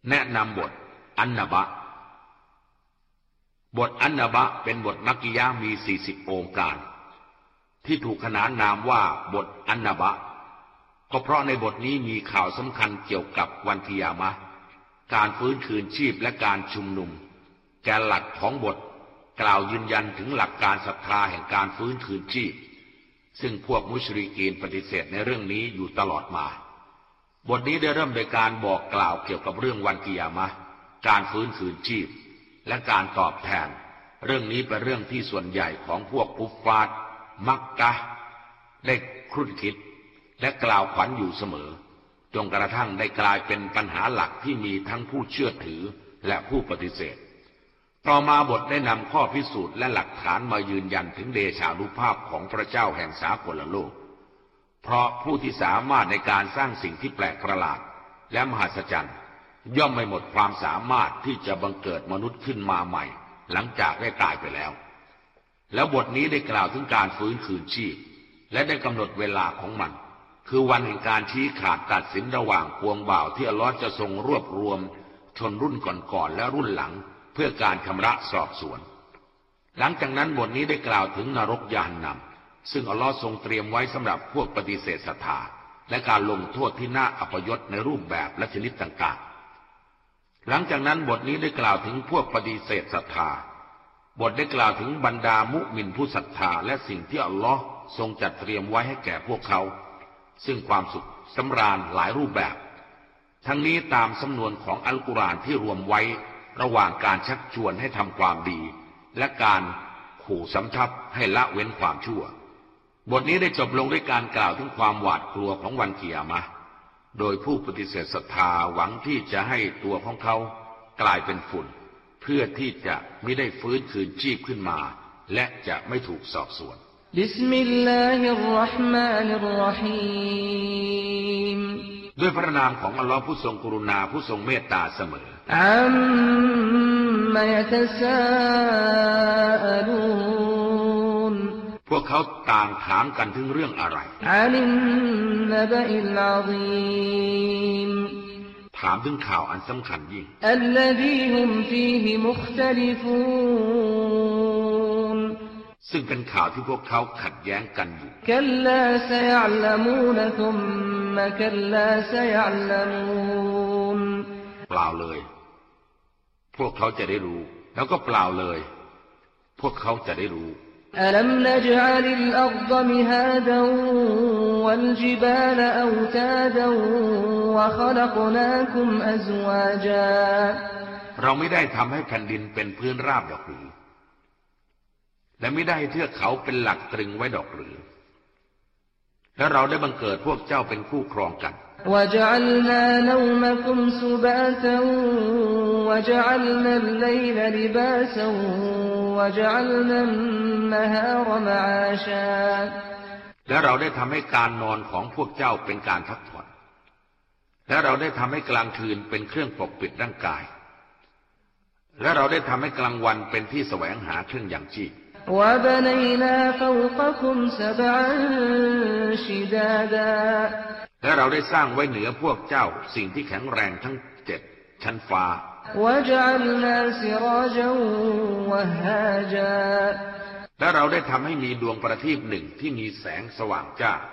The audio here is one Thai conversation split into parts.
แนะนำบทอันนบะบทอันนบะเป็นบทมักกิยะห์มี40องค์การที่ถูกขนานนามว่าบทอันนบะก็เพราะในบทนี้มีข่าวสำคัญเกี่ยวกับวันกิยามะห์การฟื้นคืนชีพและการชุมนุมแกนหลักของบทกล่าวยืนยันถึงหลักการศรัทธาแห่งการฟื้นคืนชีพซึ่งพวกมุชริกีนปฏิเสธในเรื่องนี้อยู่ตลอดมาบทนี้ได้เริ่มโดยการบอกกล่าวเกี่ยวกับเรื่องวันกิยามะห์การฟื้นคืนชีพและการตอบแทนเรื่องนี้เป็นเรื่องที่ส่วนใหญ่ของพวกกุฟฟาร์มักกะห์ได้ครุ่นคิดและกล่าวขวัญอยู่เสมอจนกระทั่งได้กลายเป็นปัญหาหลักที่มีทั้งผู้เชื่อถือและผู้ปฏิเสธต่อมาบทได้นำข้อพิสูจน์และหลักฐานมายืนยันถึงเดชานุภาพของพระเจ้าแห่งสากลโลกเพราะผู้ที่สามารถในการสร้างสิ่งที่แปลกประหลาดและมหัศจรรย์ย่อมไม่หมดความสามารถที่จะบังเกิดมนุษย์ขึ้นมาใหม่หลังจากได้ตายไปแล้วแล้วบทนี้ได้กล่าวถึงการฟื้นคืนชีพและได้กำหนดเวลาของมันคือวันแห่งการชี้ขาดตัดสินระหว่างพวงบ่าวที่อัลเลาะห์จะทรงรวบรวมชนรุ่นก่อนๆและรุ่นหลังเพื่อการชำระสอบสวนหลังจากนั้นบทนี้ได้กล่าวถึงนรกยานนำซึ่งอัลเลาะห์ทรงเตรียมไว้สำหรับพวกปฏิเสธศรัทธาและการลงโทษที่น่าอัปยศในรูปแบบและชนิดต่างๆหลังจากนั้นบทนี้ได้กล่าวถึงพวกปฏิเสธศรัทธาบทได้กล่าวถึงบรรดามุมินผู้ศรัทธาและสิ่งที่อัลเลาะห์ทรงจัดเตรียมไว้ให้แก่พวกเขาซึ่งความสุขสำราญหลายรูปแบบทั้งนี้ตามสำนวนของอัลกุรอานที่รวมไว้ระหว่างการชักชวนให้ทำความดีและการขู่สำทับให้ละเว้นความชั่วบทนี้ได้จบลงด้วยการกล่าวถึงความหวาดกลัวของวันกิยามะห์โดยผู้ปฏิเสธศรัทธาหวังที่จะให้ตัวของเขากลายเป็นฝุ่นเพื่อที่จะไม่ได้ฟื้นคืนชีพขึ้นมาและจะไม่ถูกสอบสวนบิสมิลลาฮิรเราะห์มานิรเราะฮีมด้วยพระนามของอัลลอฮ์ผู้ทรงกรุณาผู้ทรงเมตตาเสมออัมมะยะตะซาอลูนพวกเขาต่างถามกันถึงเรื่องอะไรอานินนบะอิลอะซีมถามถึงข่าวอันสำคัญยิ่งอัลลซีฮุมฟีฮิมุคตะลิฟูนซึ่งเป็นข่าวที่พวกเขาขัดแย้งกันอยู่กัลลาซะยะละมูนซุมมะกัลลาซะยะละมูนเปล่าเลยพวกเขาจะได้รู้แล้วก็เปล่าเลยพวกเขาจะได้รู้อะลัมนะจอะลิลอัรฎมิฮาดันวัลจิบาลเอาตาดันวะขะลักนาคุมอัซวาจาเราไม่ได้ทำให้แผ่นดินเป็นพื้นราบดอกหรือและไม่ได้ให้เทือกเขาเป็นหลักตรึงไว้ดอกหรือและเราได้บังเกิดพวกเจ้าเป็นคู่ครองกัน وَجَعَلْنَا نَوْمَكُمْ سُبَاتًا وَجَعَلْنَا اللَّيْلَ لِبَاسًا وَجَعَلْنَا النَّهَارَ مَعَاشًا และเราได้ทำให้การนอนของพวกเจ้าเป็นการพักผ่อนและเราได้ทำให้กลางคืนเป็นเครื่องปกปิดร่างกายและเราได้ทำให้กลางวันเป็นที่แสวงหาเครื่องยังชีพ وَبَنَيْنَا فَوْقَكُمْ سَبْعًا شِدَادًا และเราได้สร้างไว้เหนือพวกเจ้าสิ่งที่แข็งแรงทั้ง7ชั้นฟ้า وَجَعَلْنَا سِرَاجًا وَهَّاجًا และเราได้ทำให้มีดวงประทีปหนึ่งที่มีแสงสว่างจ้า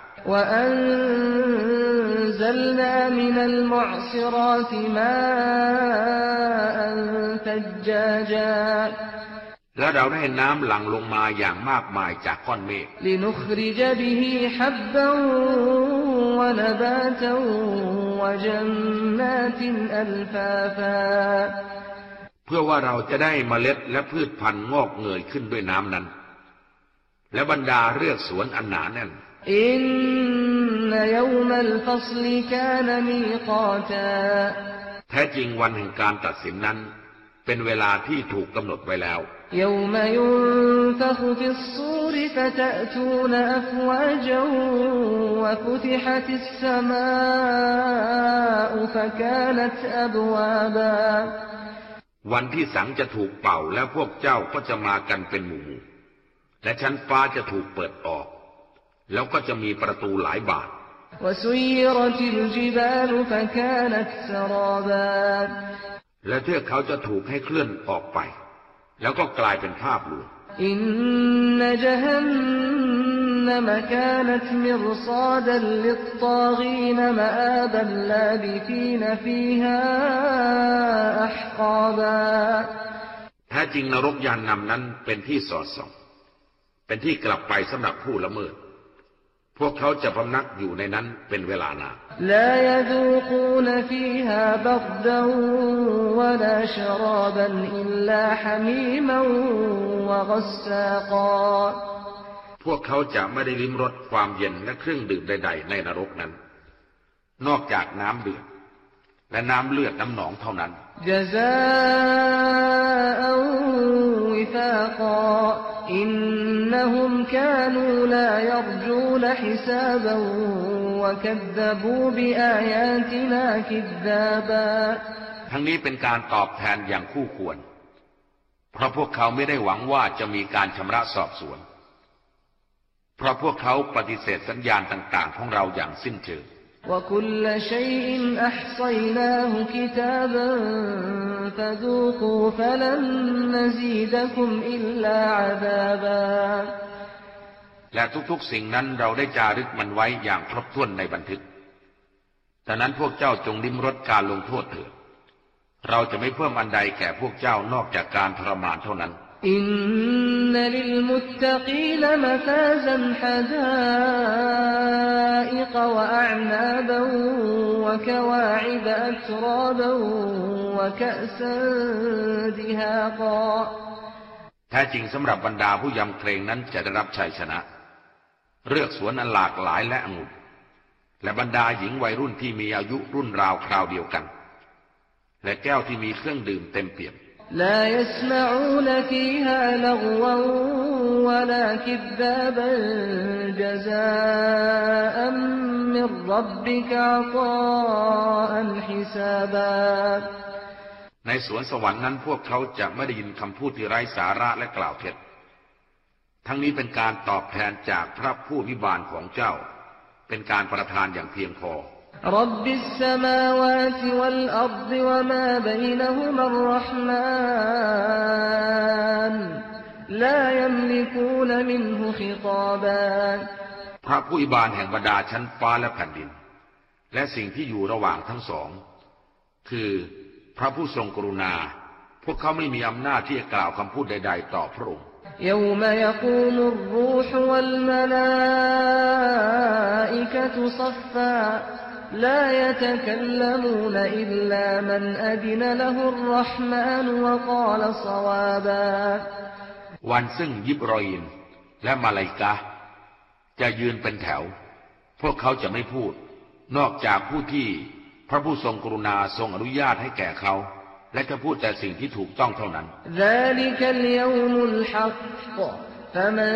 وَأَنزَلْنَا مِنَ الْمُعْصِرَاتِ مَاءً ثَجَّاجًا และเราได้น้ำหลั่งลงมาอย่างมากมายจากก้อนเมฆ لِنُخْرِجَ بِهِ حَبًّا وَنَبَاتًا وَجَنَّاتٍ أَلْفَافًا เพื่อว่าเราจะได้เมล็ดและพืชพันธุ์งอกเงยขึ้นด้วยน้ำนั้นและบรรดาเรือกสวนอันหนาแน่นอินนยอมัลฟัศลิกานมีกาตาแท้จริงวันแห่งการตัดสินนั้นเป็นเวลาที่ถูกกำหนดไว้แล้ว يوم ينفخ في الصور فتأتون أفواجا وفتحت السماء فكانت أبوابا วันที่สังจะถูกเป่าแล้วพวกเจ้าก็จะมากันเป็นหมู่และชั้นฟ้าจะถูกเปิดออกแล้วก็จะมีประตูหลายบาน وسيرت الجبال فكانت سرابا และเทือกเขาจะถูกให้เคลื่อนออกไปแล้วก็กลายเป็นภาพลวงอินนจะฮันนมกานตมิรซาดัลลิตฏากีนมะอาบัลลาบิฟีนฟีฮาอัฮกาบาแท้จริงนรกยานนำนั้นเป็นที่สอดส่องเป็นที่กลับไปสำหรับผู้ละเมิดพวกเขาจะพำนักอยู่ในนั้นเป็นเวลานานลายดูกูนฟีฮาบัรดันวะลาชราบันอิลลาฮะมีมันวะกัสซาฆาพวกเขาจะไม่ได้ลิ้มรสความเย็นและเครื่องดื่มใดๆในนรกนั้นนอกจากน้ำเดือดและน้ำเลือดน้ำหนองเท่านั้นจซาอันวิฟาฆาอินนะฮุมกานูลายรจูนฮิซาบันวะกัซซะบูบิอายาตินาคิซซาบาทั้งนี้เป็นการตอบแทนอย่างคู่ควรเพราะพวกเขาไม่ได้หวังว่าจะมีการชำระสอบสวนเพราะพวกเขาปฏิเสธสัญญาณต่างๆของเราอย่างสิ้นเชิง وكل شيء أحصيناه كتابا فذوقوا فلن نزيدكم إلا عذابا และทุกๆสิ่งนั้นเราได้จารึกมันไว้อย่างครบถ้วนในบันทึกดังนั้นพวกเจ้าจงลิ้มรสการลงโทษเถิดเราจะไม่เพิ่มอันใดแก่พวกเจ้านอกจากการทรมานเท่านั้นอินนัลิลมุตตะกีนมะฟาซันฮะดาอิกวะอะอ์นาบันวะกะวาอิบอัตราบันวะกะซันดิฮากาแท้จริงสำหรับบรรดาผู้ยำเกรงนั้นจะได้รับชัยชนะเลือกสวนอันหลากหลายและองุ่นและบรรดาหญิงวัยรุ่นที่มีอายุรุ่นราวคราวเดียวกันและแก้วที่มีเครื่องดื่มเต็มเปี่ยม لا يسمعون فيها لغوا ولا كذابا جزاء من ربك عطاء حسابا ในสวนสวรรค์นั้นพวกเขาจะไม่ได้ยินคำพูดที่ไร้สาระและกล่าวเท็จทั้งนี้เป็นการตอบแทนจากพระผู้วิบาลของเจ้าเป็นการประทานอย่างเพียงพอ رب السماوات والأرض وما بينهما الرحمن لا يملكون منه خطابا พระผู้วิบาลแห่งบรรดาชั้นฟ้าและแผ่นดินและสิ่งที่อยู่ระหว่างทั้งสองคือพระผู้ทรงกรุณาพวกเขาไม่มีอำนาจที่จะกล่าวคำพูดใดๆต่อพระองค์ يوم يقوم الروح والملائكة صفا لا يتكلمون إلا من أذن له الرحمن وقال صوابا วันซึ่งยิบรอยินและมาลาอิกะห์จะยืนเป็นแถวพวกเขาจะไม่พูดนอกจากผู้ที่พระผู้ทรงกรุณาทรงอนุญาตให้แก่เขาและจะพูดแต่สิ่งที่ถูกต้องเท่านั้น ذلك اليوم الحق فمن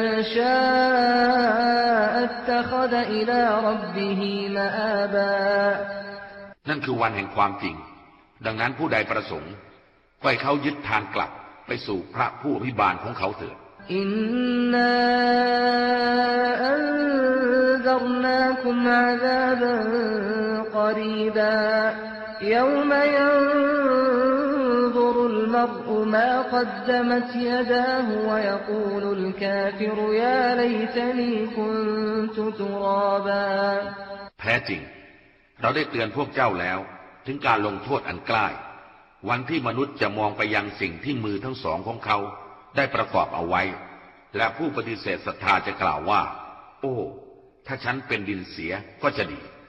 شاء اتخذ إلى ربه مآبا นั่นคือวันแห่งความจริงดังนั้นผู้ใดประสงค์ก็ให้เขายึดทางกลับไปสู่พระผู้อภิบาลของเขาเถิดอินนาอันซัรนาคุมอาซาบันกอรีบาيوم ينظر المرء ما قدمت يداه ويقول الكافر يا ليتني كنت ترابا แท้จริงเราได้เตือนพวกเจ้าแล้วถึงการลงโทษอันใกล้วันที่มนุษย์จะมองไปยังสิ่งที่มือทั้งสองของเขาได้ประกอบเอาไว้และผู้ปฏิเสธศรัทธาจะกล่าวว่าโอ้ถ้าฉันเป็นดินเสียก็จะดี